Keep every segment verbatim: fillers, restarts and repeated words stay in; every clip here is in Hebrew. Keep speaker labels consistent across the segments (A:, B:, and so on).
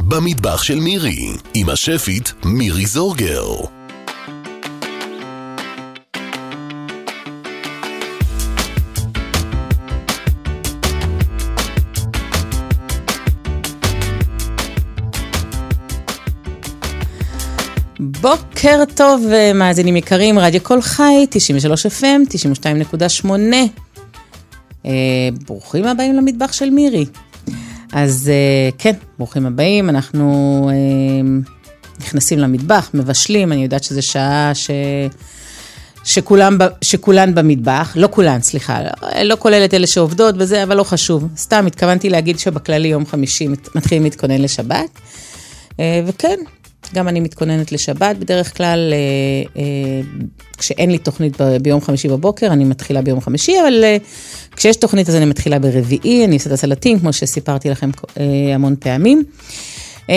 A: במטבח של מירי, עם השפית מירי זורגר.
B: בוקר טוב, מאזינים יקרים, רדיו כל חי, תשעים ושלוש אף אם, תשעים ושתיים נקודה שמונה. אה, ברוכים הבאים למטבח של מירי. אז אה, כן, ברוכים הבאים, אנחנו אה, נכנסים למטבח, מבשלים, אני יודעת שזה שעה ש... שכולם, שכולן במטבח, לא כולן, סליחה, לא, לא כולל את אלה שעובדות וזה, אבל לא חשוב. סתם, התכוונתי להגיד שבכללי יום חמישי מתחילים להתכונן לשבת, אה, וכן, גם אני מתכוננת לשבת, בדרך כלל, אה, אה, כשאין לי תוכנית ב- ביום חמישי בבוקר, אני מתחילה ביום חמישי, אבל אה, כשיש תוכנית אז אני מתחילה ברביעי, אני עושה את הסלטים, כמו שסיפרתי לכם אה, המון פעמים. אה,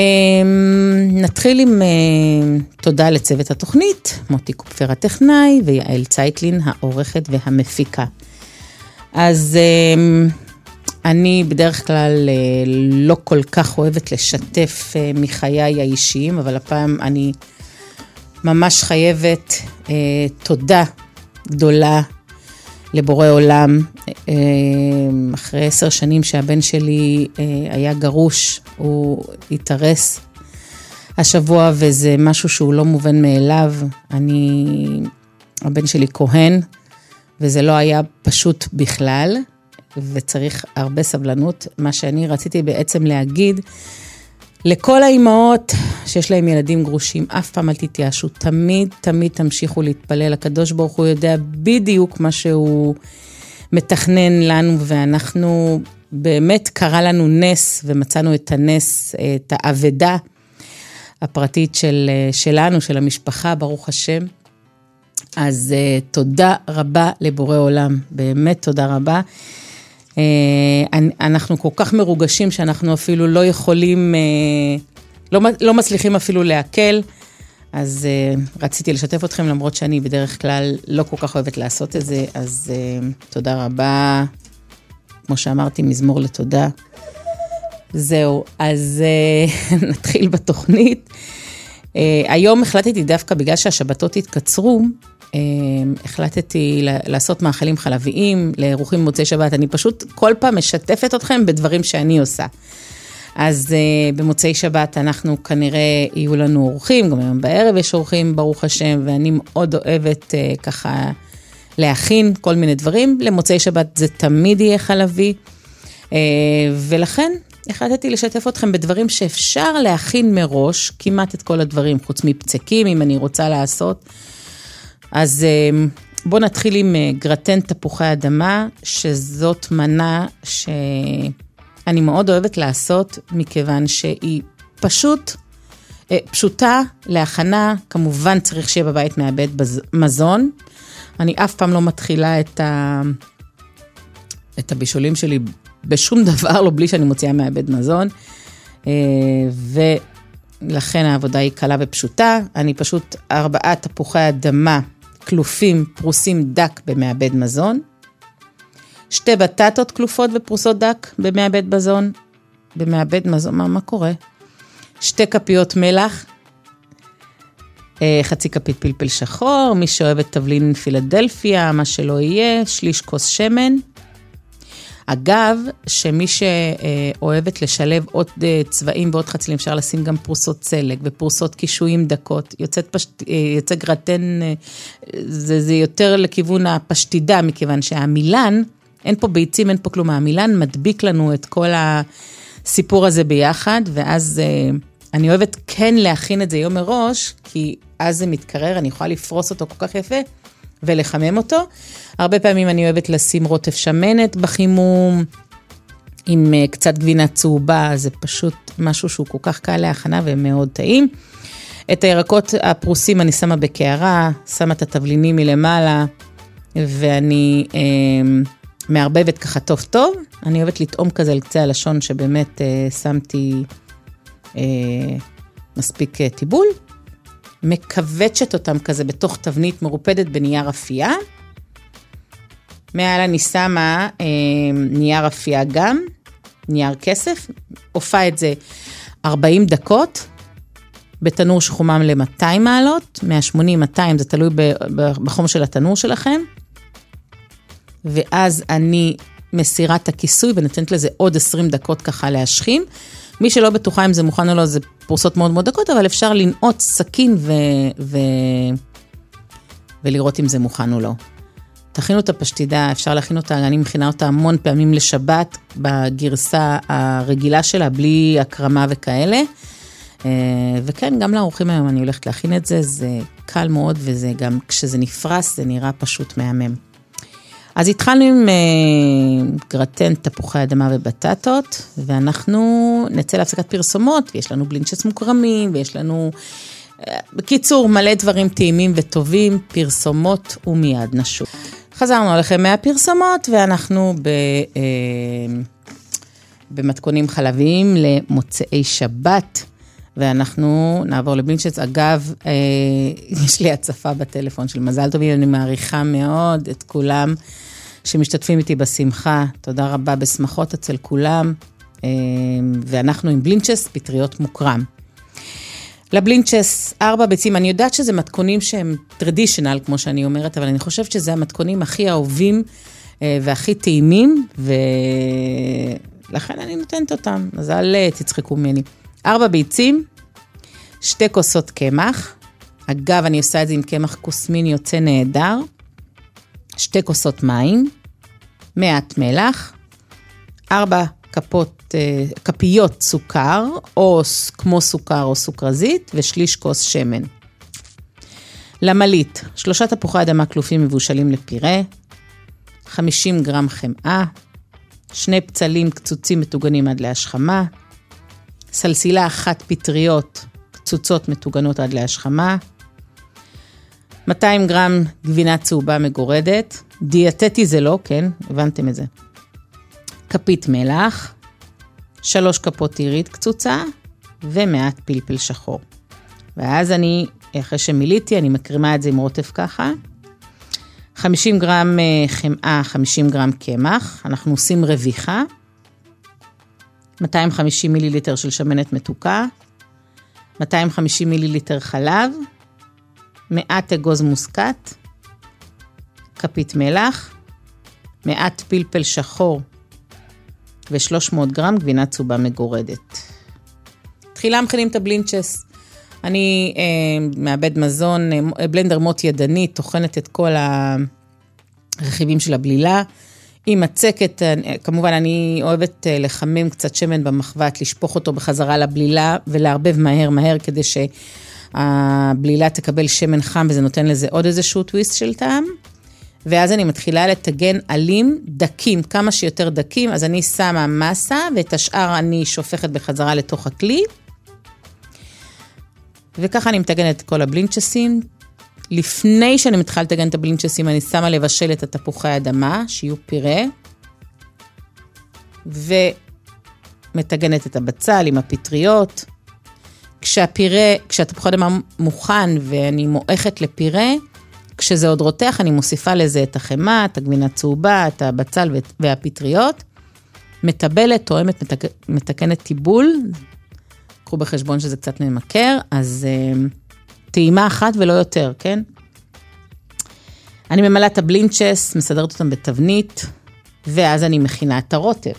B: נתחיל עם אה, תודה לצוות התוכנית, מוטי קופפר הטכנאי, ויעל צייטלין, העורכת והמפיקה. אז... אה, אני בדרך כלל לא כל כך אוהבת לשתף מחיי האישיים, אבל הפעם אני ממש חייבת אה, תודה גדולה לבורא עולם. אה, אחרי עשר שנים שהבן שלי אה, היה גרוש, הוא התארס השבוע, וזה משהו שהוא לא מובן מאליו. אני, הבן שלי כהן, וזה לא היה פשוט בכלל. וצריך הרבה סבלנות. מה שאני רציתי בעצם להגיד, לכל האימהות שיש להם ילדים גרושים, אף פעם אל תתייאשו, תמיד, תמיד תמשיכו להתפלל. הקדוש ברוך הוא יודע בדיוק מה שהוא מתכנן לנו, ואנחנו באמת קרה לנו נס, ומצאנו את הנס, את העבודה הפרטית של, שלנו, של המשפחה, ברוך השם. אז תודה רבה לבורא עולם, באמת תודה רבה. אנחנו כל כך מרוגשים שאנחנו אפילו לא יכולים, לא, לא מצליחים אפילו להקל, אז רציתי לשתף אתכם, למרות שאני בדרך כלל לא כל כך אוהבת לעשות את זה, אז תודה רבה, כמו שאמרתי, מזמור לתודה. זהו, אז נתחיל בתוכנית. היום החלטתי דווקא בגלל שהשבתות התקצרו, החלטתי לעשות מאכלים חלביים, לאירוחים במוצאי שבת. אני פשוט כל פעם משתפת אתכם בדברים שאני עושה. אז במוצאי שבת אנחנו כנראה יהיו לנו אורחים, גם היום בערב יש אורחים, ברוך השם, ואני מאוד אוהבת ככה להכין כל מיני דברים. למוצאי שבת זה תמיד יהיה חלבי, ולכן החלטתי לשתף אתכם בדברים שאפשר להכין מראש, כמעט את כל הדברים, חוץ מפצקים, אם אני רוצה לעשות. אז בואו נתחיל עם גרטן תפוחי אדמה, שזאת מנה שאני מאוד אוהבת לעשות, מכיוון שהיא פשוט, פשוטה להכנה, כמובן צריך שיהיה בבית מעבד מזון. אני אף פעם לא מתחילה את, ה... את הבישולים שלי בשום דבר, לא בלי שאני מוציאה מעבד מזון, ולכן העבודה היא קלה ופשוטה. אני פשוט ארבעה תפוחי אדמה, כלופים, פרוסים דק במעבד מזון, שתי בטטות כלופות ופרוסות דק במעבד מזון, במעבד מזון, מה, מה קורה? שתי כפיות מלח, חצי כפית פלפל שחור, מי שאוהב את תבלין פילדלפיה, מה שלא יהיה, שליש כוס שמן. אגב, שמי שאוהבת לשלב עוד צבעים ועוד חצלים, אפשר לשים גם פרוסות צלג ופרוסות קישואים דקות, יוצאת פשט, יוצא גרטן, זה, זה יותר לכיוון הפשטידה, מכיוון שהמילן, אין פה ביצים, אין פה כלום, המילן מדביק לנו את כל הסיפור הזה ביחד, ואז אני אוהבת כן להכין את זה יום מראש, כי אז זה מתקרר, אני יכולה לפרוס אותו כל כך יפה, ולחמם אותו. הרבה פעמים אני אוהבת לשים רוטף שמנת בחימום, עם קצת גבינה צהובה, זה פשוט משהו שהוא כל כך קל להכנה ומאוד טעים. את הירקות הפרוסים אני שמה בקערה, שמה את התבלינים מלמעלה, ואני אה, מערבבת ככה טוב טוב. אני אוהבת לטעום כזה על קצה הלשון, שבאמת אה, שמתי אה, מספיק אה, טיבול. מקווצ'ת אותם כזה בתוך תבנית מרופדת בנייר אפייה. מעל אני שמה אה, נייר אפייה גם, נייר כסף, הופעה את זה ארבעים דקות, בתנור שחומם ל-מאתיים מעלות, מאה ושמונים מאתיים, זה תלוי בחום של התנור שלכם, ואז אני מסירה את הכיסוי, ונתנת לזה עוד עשרים דקות ככה להשכים, מי שלא בטוחה אם זה מוכן או לא, זה פורסות מאוד מאוד דקות, אבל אפשר לנעוץ סכין ו... ו... ולראות אם זה מוכן או לא. תכינו את הפשטידה, אפשר להכין אותה, אני מכינה אותה המון פעמים לשבת, בגרסה הרגילה שלה, בלי הקרמה וכאלה, וכן, גם לאורחים היום אני הולכת להכין את זה, זה קל מאוד, וזה גם, כשזה נפרס, זה נראה פשוט מהמם. אז התחלנו עם גרטן, תפוחי אדמה ובטטות, ואנחנו נצא להפסקת פרסומות, ויש לנו בלינצ'ס מוקרמים, ויש לנו, בקיצור, מלא דברים טעימים וטובים, פרסומות ומיד נשוב. חזרנו עליכם מהפרסומות, ואנחנו ב, במתכונים חלביים למוצאי שבת, ואנחנו נעבור לבלינצ'ס. אגב, יש לי הצפה בטלפון של מזל טוב, אני מעריכה מאוד את כולם שמשתתפים איתי בשמחה. תודה רבה בשמחות אצל כולם, ואנחנו עם בלינצ'ס פטריות מוקרם. לבלינצ'ס, ארבע ביצים, אני יודעת שזה מתכונים שהם טרדישנל, כמו שאני אומרת, אבל אני חושבת שזה המתכונים הכי אהובים והכי טעימים, ולכן אני נותנת אותם, אז אל תצחקו ממני. ארבע ביצים, שתי כוסות קמח, אגב אני עושה את זה עם קמח קוסמין יוצא נהדר, שתי כוסות מים, מעט מלח, ארבע כפות, כפיות סוכר, או כמו סוכר או סוכרזית, ושליש כוס שמן. למלית, שלושה תפוחי אדמה קלופים מבושלים לפירה, חמישים גרם חמאה, שני פצלים קצוצים מטוגנים עד להשחמה, סלסילה אחת פטריות קצוצות מטוגנות עד להשחמה, מאתיים גרם גבינה צהובה מגורדת, דיאטטי זה לא, כן, הבנתם את זה. כפית מלח, שלוש כפות עירית קצוצה, ומעט פלפל שחור. ואז אני, אחרי שמיליתי, אני מקרימה את זה עם רוטף ככה, חמישים גרם חמאה, חמישים גרם קמח, אנחנו עושים רוויחה, מאתיים וחמישים מיליליטר של שמנת מתוקה, מאתיים וחמישים מיליליטר חלב, מעט אגוז מוסקת, כפית מלח, מעט פלפל שחור, ו-שלוש מאות גרם גבינה צהובה מגורדת. תחילה מכינים את הבלינצ'ס. אני אה, מעבד מזון, אה, בלנדר מוט ידני, תוכנת את כל הרכיבים של הבלילה. עם מצקת, כמובן אני אוהבת לחמם קצת שמן במחבת, לשפוך אותו בחזרה לבלילה, ולהרבב מהר מהר, כדי שהבלילה תקבל שמן חם, וזה נותן לזה עוד איזשהו טוויסט של טעם. ואז אני מתחילה לתגן עלים דקים, כמה שיותר דקים, אז אני שמה מסה, ואת השאר אני שופכת בחזרה לתוך הכלי. וככה אני מתגנת את כל הבלינצ'סים. לפני שאני מתחילה לתגן את הבלינצ'סים, אני שמה לבשל את התפוחי האדמה, שיהיו פירה, ומתגנת את הבצל עם הפטריות. כשהפירה, כשהתפוחי האדמה מוכן ואני מועכת לפירה, כשזה עוד רותח, אני מוסיפה לזה את החמה, את הגבינה צהובה, את הבצל והפטריות, מטבלת, תואמת, מתקנת טיבול, קחו בחשבון שזה קצת ממכר, אז טעימה אחת ולא יותר, כן? אני ממלאה את הבלינצ'ס, מסדרת אותם בתבנית, ואז אני מכינה את הרוטב.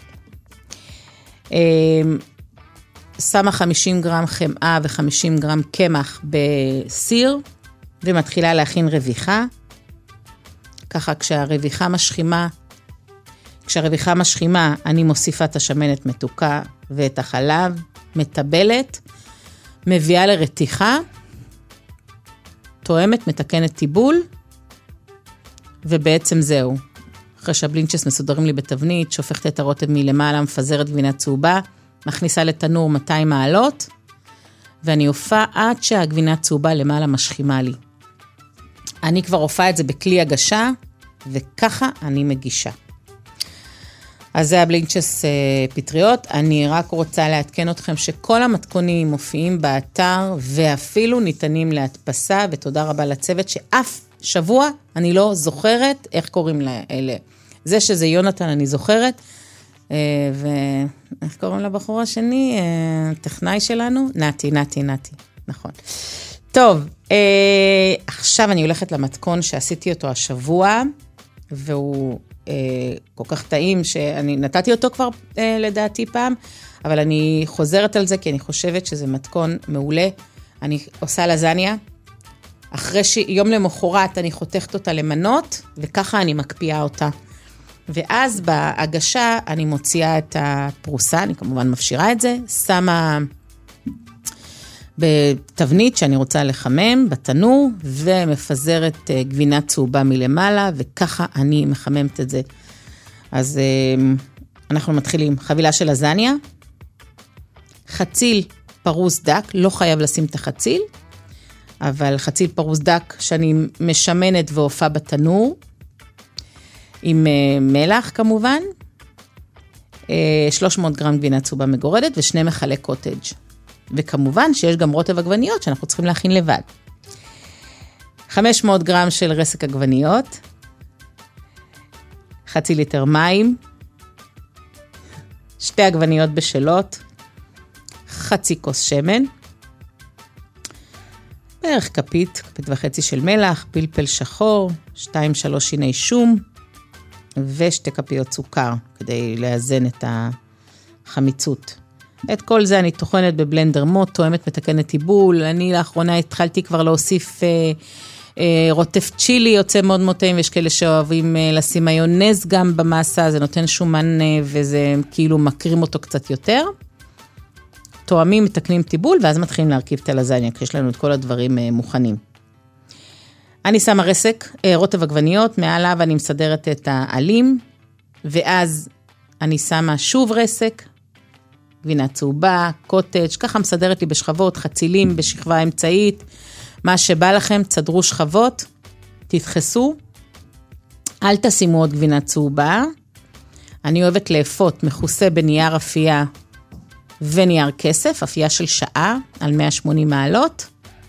B: שמה חמישים גרם חמאה ו-חמישים גרם קמח בסיר, ומתחילה להכין רוויחה. ככה כשהרוויחה משחימה, כשהרוויחה משחימה, אני מוסיפה את השמנת מתוקה ואת החלב, מטבלת, מביאה לרתיחה, תואמת, מתקנת טיבול, ובעצם זהו. אחרי שהבלינצ'ס מסודרים לי בתבנית, שופכת את הרוטב מלמעלה, מפזרת גבינה צהובה, מכניסה לתנור מאתיים מעלות, ואני הופעה עד שהגבינה צהובה למעלה משחימה לי. אני כבר הופעה את זה בכלי הגשה, וככה אני מגישה. אז זה הבלינצ'ס פטריות. אני רק רוצה לעדכן אתכם שכל המתכונים מופיעים באתר, ואפילו ניתנים להדפסה, ותודה רבה לצוות שאף שבוע אני לא זוכרת איך קוראים לאלה. זה שזה יונתן אני זוכרת, איך קוראים לבחור השני? טכנאי שלנו? נתי, נתי, נתי, נכון. טוב, עכשיו אני הולכת למתכון שעשיתי אותו השבוע, והוא כל כך טעים שאני נתתי אותו כבר לדעתי פעם, אבל אני חוזרת על זה כי אני חושבת שזה מתכון מעולה. אני עושה לזניה, אחרי שיום למחרת אני חותכת אותה למנות, וככה אני מקפיאה אותה. ואז בהגשה אני מוציאה את הפרוסה, אני כמובן מפשירה את זה, שמה בתבנית שאני רוצה לחמם, בתנור, ומפזרת גבינה צהובה מלמעלה, וככה אני מחממת את זה. אז אנחנו מתחילים, חבילה של לזניה, חציל פרוס דק, לא חייב לשים את החציל, אבל חציל פרוס דק שאני משמנת והופעה בתנור, עם מלח כמובן, שלוש מאות גרם גבינה צהובה מגורדת, ושני מחלי קוטג'. וכמובן שיש גם רוטב עגבניות שאנחנו צריכים להכין לבד. חמש מאות גרם של רסק עגבניות, חצי ליטר מים, שתי עגבניות בשלות, חצי כוס שמן, בערך כפית, כפית וחצי של מלח, פלפל שחור, שתיים שלוש שיני שום, ושתי כפיות סוכר, כדי לאזן את החמיצות. את כל זה אני טוחנת בבלנדר מוט, תואמת מתקנת טיבול, אני לאחרונה התחלתי כבר להוסיף אה, אה, רוטף צ'ילי, יוצא מאוד מאוד טעים, ויש כאלה שאוהבים אה, לשים מיונז גם במסה, זה נותן שומן אה, וזה כאילו מקרים אותו קצת יותר. תואמים, מתקנים טיבול, ואז מתחילים להרכיב את הלזניה, כי יש לנו את כל הדברים אה, מוכנים. אני שמה רסק, אה, רוטב עגבניות, מעליו אני מסדרת את העלים, ואז אני שמה שוב רסק, גבינה צהובה, קוטג', ככה מסדרת לי בשכבות, חצילים בשכבה אמצעית, מה שבא לכם, תסדרו שכבות, תדחסו, אל תשימו עוד גבינה צהובה, אני אוהבת לאפות מכוסה בנייר אפייה ונייר כסף, אפייה של שעה על מאה ושמונים מעלות,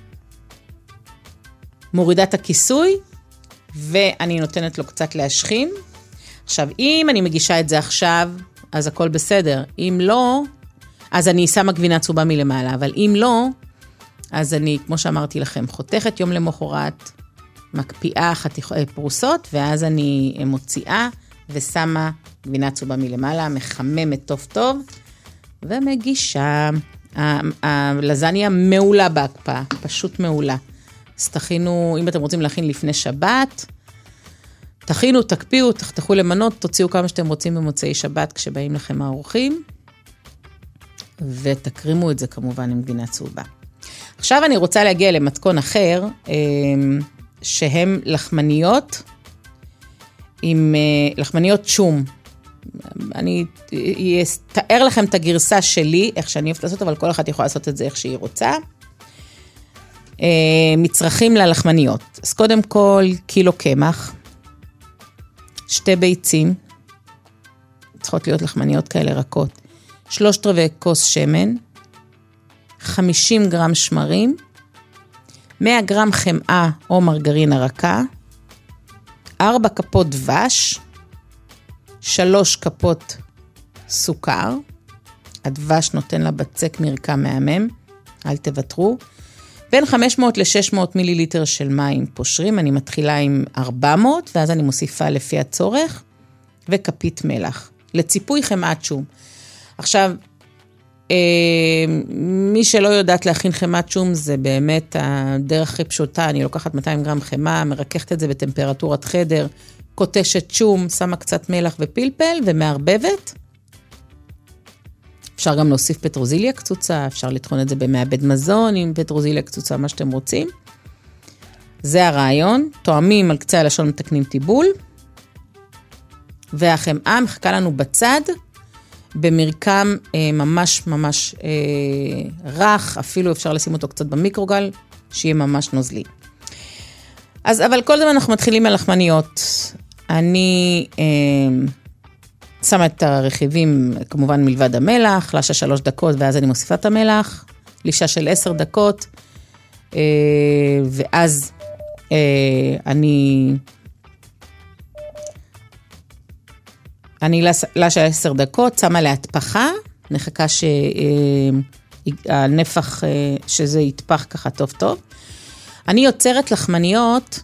B: מורידה את הכיסוי, ואני נותנת לו קצת להשכין. עכשיו, אם אני מגישה את זה עכשיו, אז הכל בסדר. אם לא, אז אני שמה גבינה צהובה מלמעלה, אבל אם לא, אז אני, כמו שאמרתי לכם, חותכת יום למחרת, מקפיאה חתיכות פרוסות, ואז אני מוציאה ושמה גבינה צהובה מלמעלה, מחממת טוב טוב, ומגישה. הלזניה מעולה בהקפאה, פשוט מעולה. אז תכינו, אם אתם רוצים להכין לפני שבת, תכינו, תקפיאו, תחתכו למנות, תוציאו כמה שאתם רוצים במוצאי שבת כשבאים לכם האורחים, ותקרימו את זה כמובן עם גבינה צהובה. עכשיו אני רוצה להגיע למתכון אחר, שהם לחמניות, עם לחמניות שום. אני אתאר לכם את הגרסה שלי, איך שאני אוהבת לעשות, אבל כל אחת יכולה לעשות את זה איך שהיא רוצה. מצרכים ללחמניות. אז קודם כל, קילו קמח, שתי ביצים, צריכות להיות לחמניות כאלה רכות, שלושת רבעי כוס שמן, חמישים גרם שמרים, מאה גרם חמאה או מרגרינה רכה, ארבע כפות דבש, שלוש כפות סוכר, הדבש נותן לה בצק מרקם מהמם, אל תוותרו, בין חמש מאות ל-שש מאות מיליליטר של מים פושרים, אני מתחילה עם ארבע מאות, ואז אני מוסיפה לפי הצורך, וכפית מלח, לציפוי חמאת שום. עכשיו, מי שלא יודעת להכין חמאת שום, זה באמת הדרך הכי פשוטה, אני לוקחת מאתיים גרם חמאה, מרככת את זה בטמפרטורת חדר, קוטשת שום, שמה קצת מלח ופלפל, ומערבבת. אפשר גם להוסיף פטרוזיליה קצוצה, אפשר לטחון את זה במעבד מזון, עם פטרוזיליה קצוצה, מה שאתם רוצים. זה הרעיון, תואמים על קצה הלשון, מתקנים טיבול, והחמאה מחכה לנו בצד, במרקם אה, ממש ממש אה, רך, אפילו אפשר לשים אותו קצת במיקרוגל, שיהיה ממש נוזלי. אז, אבל כל זמן אנחנו מתחילים על לחמניות, אני אה, שמה את הרכיבים, כמובן מלבד המלח, לישה שלוש דקות, ואז אני מוסיפה את המלח, לישה של עשר דקות, אה, ואז אה, אני... אני לישה עשר דקות, שמה להתפחה, נחכה שהנפח, שזה יתפח ככה טוב טוב. אני יוצרת לחמניות,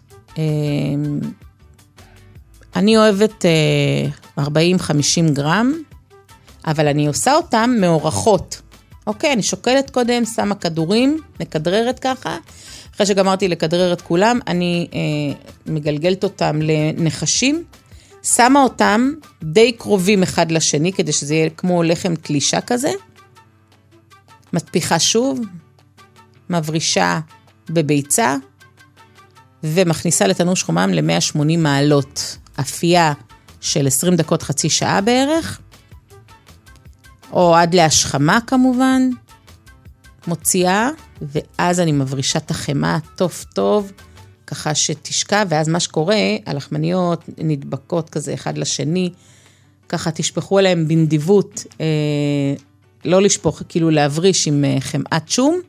B: אני אוהבת ארבעים חמישים גרם, אבל אני עושה אותם מאורחות. אוקיי, אני שוקלת קודם, שמה כדורים, מכדררת ככה, אחרי שגמרתי לכדרר את כולם, אני אה, מגלגלת אותם לנחשים, שמה אותם די קרובים אחד לשני, כדי שזה יהיה כמו לחם תלישה כזה, מטפיחה שוב, מברישה בביצה, ומכניסה לתנור שחומם ל-מאה ושמונים מעלות, אפייה של עשרים דקות, חצי שעה בערך, או עד להשכמה כמובן, מוציאה, ואז אני מברישה את החמה טוב טוב, ככה שתשקע, ואז מה שקורה, הלחמניות נדבקות כזה אחד לשני, ככה תשפכו עליהם בנדיבות, אה, לא לשפוך, כאילו להבריש עם חמאת שום,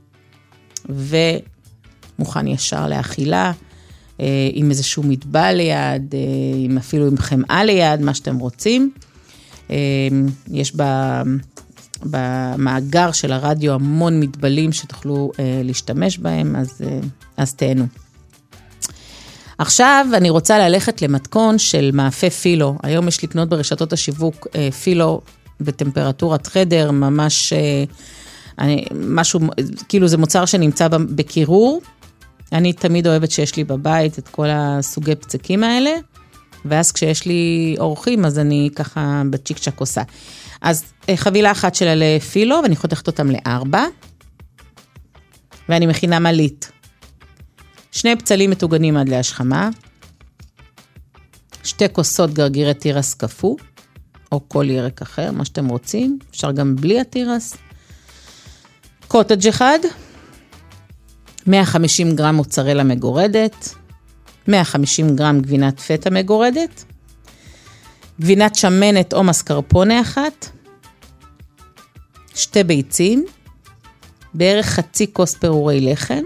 B: ומוכן ישר לאכילה, אה, עם איזשהו מטבע ליד, אה, עם אפילו עם חמאה ליד, מה שאתם רוצים. אה, יש בה... במאגר של הרדיו המון מטבלים שתוכלו אה, להשתמש בהם, אז, אה, אז תהנו. עכשיו אני רוצה ללכת למתכון של מאפה פילו. היום יש לקנות ברשתות השיווק אה, פילו בטמפרטורת חדר, ממש אה, אני, משהו, כאילו זה מוצר שנמצא בקירור. אני תמיד אוהבת שיש לי בבית את כל הסוגי פצקים האלה, ואז כשיש לי אורחים, אז אני ככה בצ'יק צ'ק עושה. אז חבילה אחת שלה לפילו, ואני חותכת אותם לארבע, ואני מכינה מלית. שני פצלים מטוגנים עד להשכמה, שתי כוסות גרגירי תירס קפוא, או כל ירק אחר, מה שאתם רוצים, אפשר גם בלי התירס. קוטג' אחד, מאה וחמישים גרם מוצרלה מגורדת, מאה וחמישים גרם גבינת פטה מגורדת, גבינת שמנת או מסקרפונה אחת, שתי ביצים, בערך חצי כוס פירורי לחם,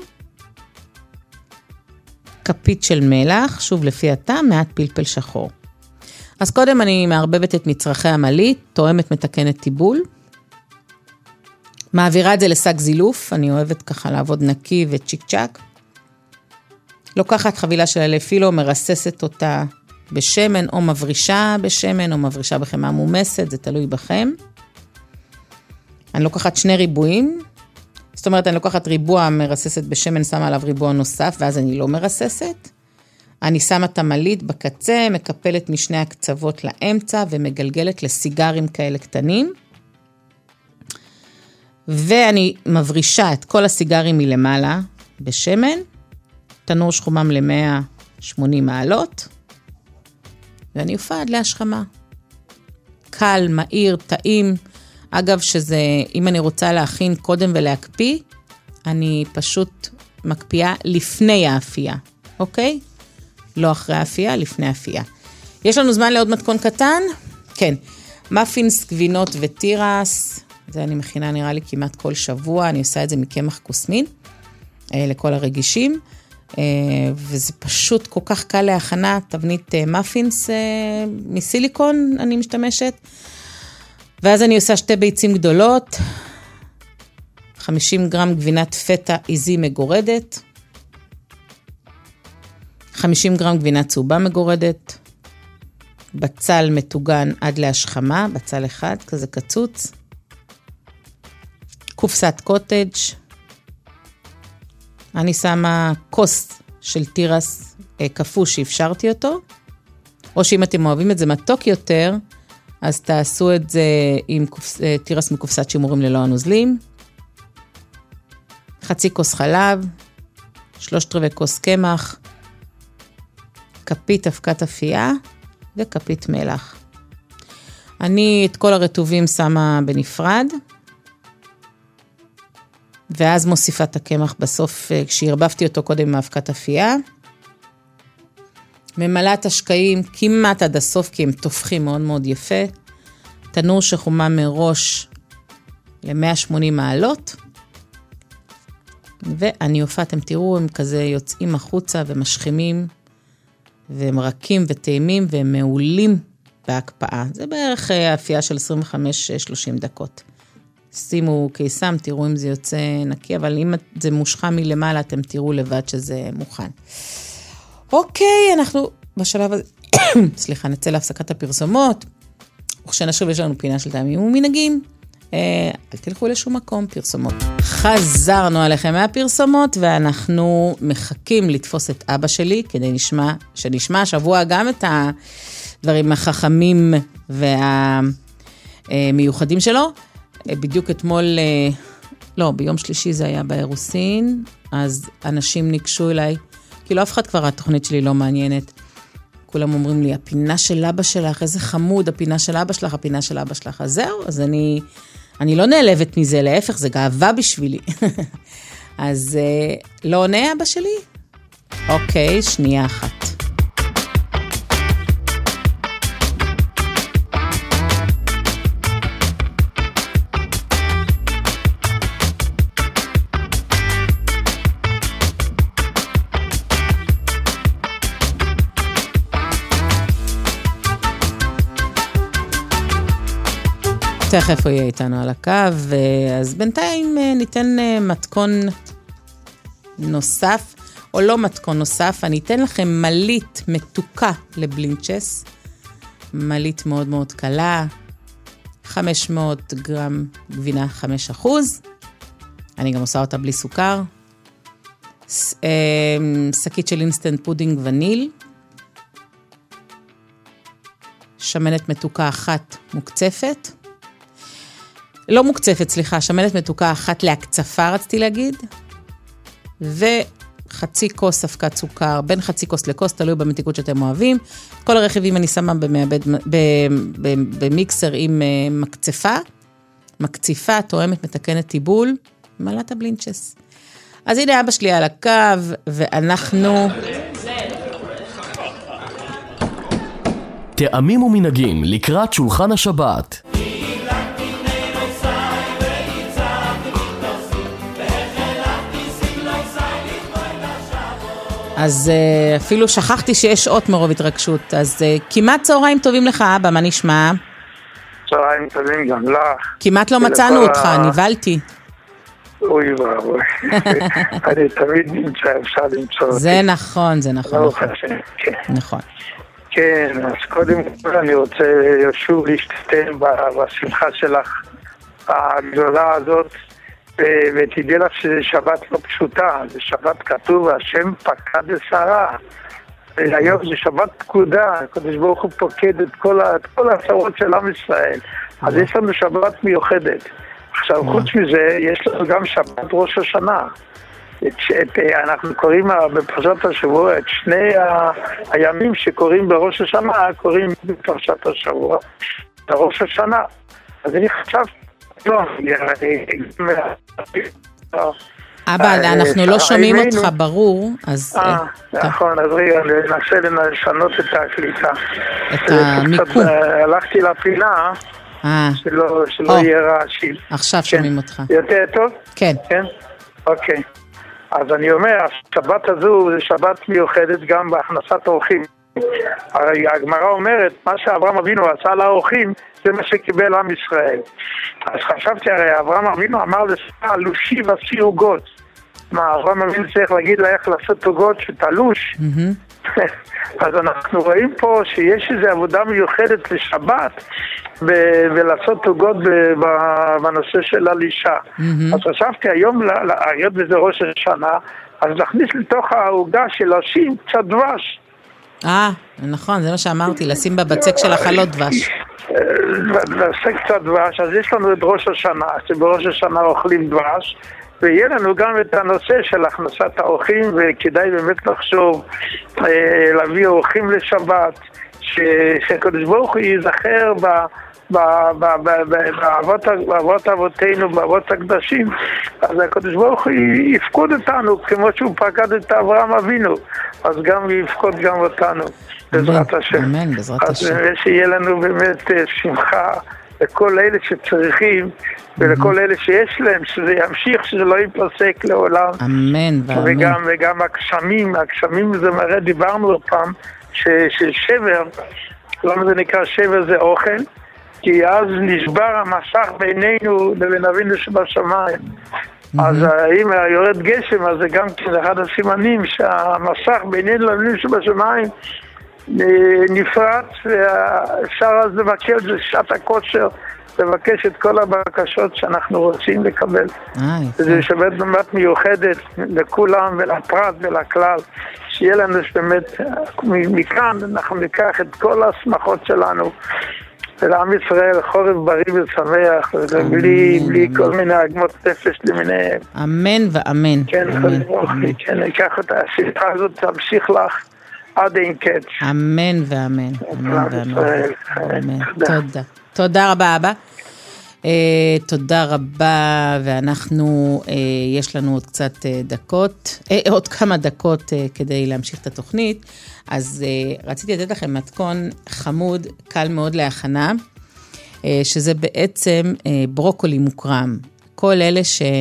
B: כפית של מלח, שוב לפי הטעם, מעט פלפל שחור. אז קודם אני מערבבת את מצרכי המלית, תואמת מתקנת טיבול, מעבירה את זה לשק זילוף, אני אוהבת ככה לעבוד נקי וצ'יק צ'ק, לוקחת חבילה של אלפילו, מרססת אותה בשמן, או מברישה בשמן, או מברישה בחמה מומסת, זה תלוי בכם. אני לוקחת שני ריבועים, זאת אומרת, אני לוקחת ריבוע מרססת בשמן, שמה עליו ריבוע נוסף, ואז אני לא מרססת. אני שמה את המלית בקצה, מקפלת משני הקצוות לאמצע, ומגלגלת לסיגרים כאלה קטנים. ואני מברישה את כל הסיגרים מלמעלה בשמן, תנור שחומם ל-מאה ושמונים מעלות, ואני אופה עד להשכמה. קל, מהיר, טעים. אגב, שזה, אם אני רוצה להכין קודם ולהקפיא, אני פשוט מקפיאה לפני האפייה, אוקיי? לא אחרי האפייה, לפני האפייה. יש לנו זמן לעוד מתכון קטן? כן. מאפינס, גבינות וטירס, זה אני מכינה נראה לי כמעט כל שבוע, אני עושה את זה מקמח קוסמין, לכל הרגישים, וזה פשוט כל כך קל להכנה, תבנית מאפינס מסיליקון אני משתמשת, ואז אני עושה שתי ביצים גדולות, חמישים גרם גבינת פטה עיזי מגורדת, חמישים גרם גבינת צהובה מגורדת, בצל מטוגן עד להשכמה, בצל אחד, כזה קצוץ, קופסת קוטג', אני שמה כוס של תירס קפוא שאפשרתי אותו, או שאם אתם אוהבים את זה מתוק יותר, אז תעשו את זה עם קופס, תירס מקופסת שימורים ללא הנוזלים, חצי כוס חלב, שלושת רבעי כוס קמח, כפית אבקת אפייה וכפית מלח. אני את כל הרטובים שמה בנפרד, ואז מוסיפה את הקמח בסוף, כשהרבבתי אותו קודם מאבקת אפייה. ממלאה את השקעים כמעט עד הסוף, כי הם תופחים מאוד מאוד יפה. תנור שחומה מראש ל-מאה ושמונים מעלות. ואני אופה, אתם תראו, הם כזה יוצאים החוצה ומשכימים, והם רכים וטעימים, והם מעולים בהקפאה. זה בערך אפייה של עשרים וחמש שלושים דקות. שימו קיסם, תראו אם זה יוצא נקי, אבל אם זה מושכה מלמעלה, אתם תראו לבד שזה מוכן. אוקיי, אנחנו בשלב הזה, סליחה, נצא להפסקת הפרסומות, וכשנשוב יש לנו פינה של טעמים ומנהגים, אל תלכו לשום מקום, פרסומות. חזרנו עליכם מהפרסומות, ואנחנו מחכים לתפוס את אבא שלי, כדי נשמע, שנשמע השבוע גם את הדברים החכמים והמיוחדים שלו. בדיוק אתמול, לא, ביום שלישי זה היה באירוסין, אז אנשים ניגשו אליי, כאילו אף אחד כבר התוכנית שלי לא מעניינת. כולם אומרים לי, הפינה של אבא שלך, איזה חמוד, הפינה של אבא שלך, הפינה של אבא שלך. אז זהו, אז אני, אני לא נעלבת מזה, להפך, זה גאווה בשבילי. אז לא עונה אבא שלי? אוקיי, שנייה אחת. תכף הוא יהיה איתנו על הקו, אז בינתיים ניתן מתכון נוסף, או לא מתכון נוסף, אני אתן לכם מלית מתוקה לבלינצ'ס, מלית מאוד מאוד קלה, חמש מאות גרם גבינה חמישה אחוז, אני גם עושה אותה בלי סוכר, שקית של אינסטנט פודינג וניל, שמנת מתוקה אחת מוקצפת, לא מוקצפת, סליחה, שמנת מתוקה אחת להקצפה, רציתי להגיד, וחצי כוס אבקת סוכר, בין חצי כוס לכוס, תלוי במתיקות שאתם אוהבים. כל הרכיבים אני שמה במעבד, במיקסר עם מקצפה, מקציפה, תואמת, מתקנת טיבול, מלאת הבלינצ'ס. אז הנה אבא שלי על הקו, ואנחנו...
C: טעמים ומנהגים לקראת שולחן השבת.
B: אז אפילו שכחתי שיש אות מרוב התרגשות, אז כמעט צהריים טובים לך, אבא, מה נשמע?
D: צהריים טובים גם לך.
B: כמעט לא מצאנו אותך, ניבלתי.
D: אוי ואבוי, אני תמיד נמצא, אפשר למצוא אותי.
B: זה נכון, זה נכון. נכון.
D: כן, אז קודם כל אני רוצה שוב להשתתף בשמחה שלך הגדולה הזאת, ותדעי לך שזה שבת לא פשוטה, זה שבת כתוב, השם פקד לשרה, והיום זה שבת פקודה, הקדוש ברוך הוא פוקד את כל, את כל הצרות של עם ישראל, אז יש לנו שבת מיוחדת. עכשיו חוץ מזה, יש לנו גם שבת ראש השנה, את, את, אנחנו קוראים בפרשת השבוע, את שני ה, הימים שקוראים בראש השנה, קוראים בפרשת השבוע, בראש השנה. אז אני חשבתי, לא,
B: אבא, אנחנו לא שומעים אותך ברור, אז...
D: נכון, אז רגע, ננסה לשנות את הקליטה.
B: את המיקום.
D: הלכתי לפינה, שלא יהיה רעשי.
B: עכשיו שומעים אותך.
D: יותר טוב?
B: כן.
D: כן? אוקיי. אז אני אומר, השבת הזו זה שבת מיוחדת גם בהכנסת אורחים. הרי הגמרא אומרת, מה שאברהם אבינו עשה לאורחים, זה מה שקיבל עם ישראל. אז חשבתי, הרי אברהם אבינו אמר לשרה, לושי ועשי עוגות. מה, אברהם אבינו צריך להגיד לה איך לעשות עוגות שתלוש? אז אנחנו רואים פה שיש איזו עבודה מיוחדת לשבת, ולעשות עוגות בנושא של הלישה. אז חשבתי, היום, היות וזה ראש השנה, אז נכניס לתוך העוגה של לשים קצת דבש.
B: אה, נכון, זה מה שאמרתי, לשים בבצק של החלות דבש.
D: נעשה קצת דבש, אז יש לנו את ראש השנה, שבראש השנה אוכלים דבש, ויהיה לנו גם את הנושא של הכנסת האורחים, וכדאי באמת לחשוב, להביא אורחים לשבת, שקדוש ברוך הוא ייזכר באבות אבותינו, באבות הקדשים, אז הקדוש ברוך הוא יפקוד אותנו, כמו שהוא פקד את אברהם אבינו, אז גם יפקוד גם אותנו, בעזרת השם.
B: אמן, בעזרת השם.
D: אז שיהיה לנו באמת שמחה לכל אלה שצריכים, ולכל אלה שיש להם, שזה ימשיך, שזה לא ייפסק לעולם.
B: אמן ואמן.
D: וגם, וגם הגשמים, הגשמים זה מראה, דיברנו פעם, ששבר, למה זה נקרא שבר זה אוכל, כי אז נשבר המסך בינינו לבין אבינו שבשמיים. אז אם יורד גשם, אז זה גם כן אחד הסימנים שהמסך בינינו לאבינו שבשמיים נפרץ, ואפשר אז לבקש, זה שעת הכושר, לבקש את כל הבקשות שאנחנו רוצים לקבל. זה שבת באמת מיוחדת לכולם ולפרט ולכלל, שיהיה לנו באמת, מכאן אנחנו ניקח את כל השמחות שלנו, ולעם ישראל חורף בריא ושמח, ובלי בלי כל מיני עגמות נפש למיניהם.
B: אמן ואמן.
D: כן, כן, ניקח את השמחה הזאת, תמשיך לך עד אין קץ.
B: אמן ואמן. אמן ואמן. תודה. תודה רבה, אבא. Uh, תודה רבה, ואנחנו, uh, יש לנו עוד קצת uh, דקות, uh, עוד כמה דקות uh, כדי להמשיך את התוכנית, אז uh, רציתי לתת לכם מתכון חמוד, קל מאוד להכנה, uh, שזה בעצם uh, ברוקולי מוקרם. כל אלה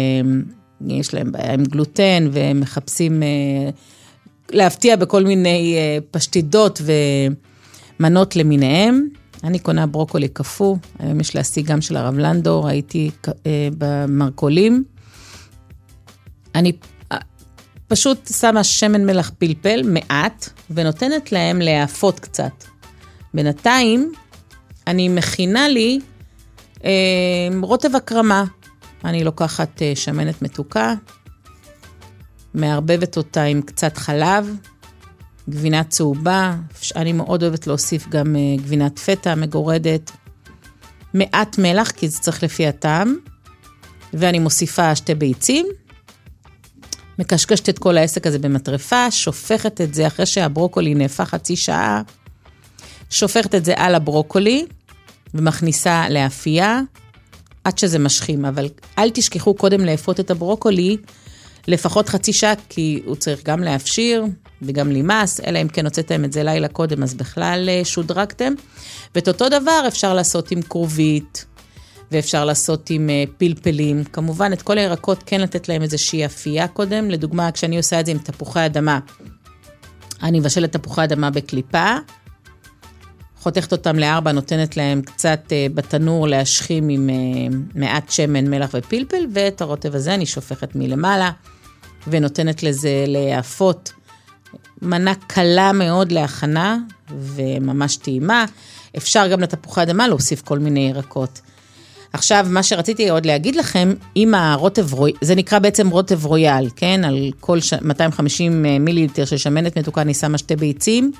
B: שיש להם בעיה עם גלוטן, ומחפשים uh, להפתיע בכל מיני uh, פשטידות ומנות למיניהם, אני קונה ברוקולי קפוא, היום יש להשיג גם של הרב לנדו, ראיתי אה, במרקולים. אני אה, פשוט שמה שמן מלח פלפל, מעט, ונותנת להם להאפות קצת. בינתיים, אני מכינה לי אה, רוטב הקרמה. אני לוקחת אה, שמנת מתוקה, מערבבת אותה עם קצת חלב, גבינה צהובה, אני מאוד אוהבת להוסיף גם גבינת פטה מגורדת, מעט מלח, כי זה צריך לפי הטעם, ואני מוסיפה שתי ביצים, מקשקשת את כל העסק הזה במטרפה, שופכת את זה אחרי שהברוקולי נהפך חצי שעה, שופכת את זה על הברוקולי, ומכניסה לאפייה, עד שזה משכים, אבל אל תשכחו קודם לאפות את הברוקולי, לפחות חצי שעה, כי הוא צריך גם להפשיר, וגם לימס, אלא אם כן הוצאתם את זה לילה קודם, אז בכלל שודרגתם. ואת אותו דבר אפשר לעשות עם קרובית, ואפשר לעשות עם פלפלים. כמובן, את כל הירקות כן לתת להם איזושהי אפייה קודם. לדוגמה, כשאני עושה את זה עם תפוחי אדמה, אני מבשל את תפוחי אדמה בקליפה, חותכת אותם לארבע, נותנת להם קצת בתנור להשכים עם מעט שמן, מלח ופלפל, ואת הרוטב הזה אני שופכת מלמעלה, ונותנת לזה להפות, מנה קלה מאוד להכנה, וממש טעימה. אפשר גם לתפוחי אדמה להוסיף כל מיני ירקות. עכשיו, מה שרציתי עוד להגיד לכם, עם הרוטב רויאל, זה נקרא בעצם רוטב רויאל, כן? על כל מאתיים וחמישים מיליליטר של שמנת מתוקה, אני שמה שתי ביצים,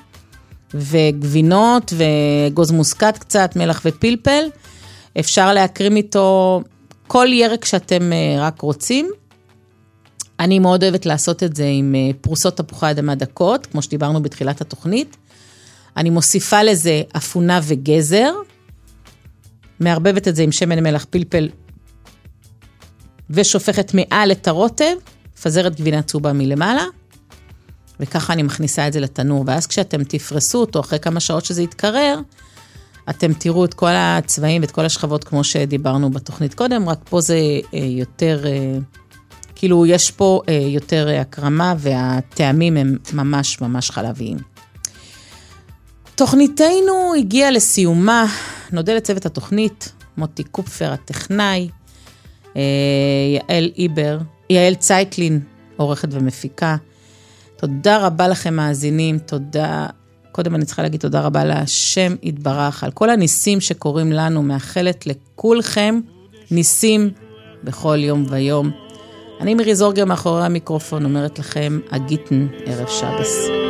B: וגבינות, וגוז מוסקת קצת, מלח ופלפל. אפשר להקרים איתו כל ירק שאתם רק רוצים. אני מאוד אוהבת לעשות את זה עם פרוסות תפוחי אדמה דקות, כמו שדיברנו בתחילת התוכנית. אני מוסיפה לזה אפונה וגזר, מערבבת את זה עם שמן מלח פלפל, ושופכת מעל את הרוטב, פזרת גבינה צהובה מלמעלה, וככה אני מכניסה את זה לתנור, ואז כשאתם תפרסו אותו, אחרי כמה שעות שזה יתקרר, אתם תראו את כל הצבעים ואת כל השכבות, כמו שדיברנו בתוכנית קודם, רק פה זה יותר, כאילו יש פה יותר הקרמה, והטעמים הם ממש ממש חלביים. תוכניתנו הגיעה לסיומה, נודה לצוות התוכנית, מוטי קופפר הטכנאי, יעל איבר, יעל צייטלין, עורכת ומפיקה. תודה רבה לכם מאזינים, תודה, קודם אני צריכה להגיד תודה רבה להשם יתברך, על כל הניסים שקורים לנו, מאחלת לכולכם ניסים בכל יום ויום. אני מירי זורגר מאחורי המיקרופון, אומרת לכם, אגיטן, ערב שבס.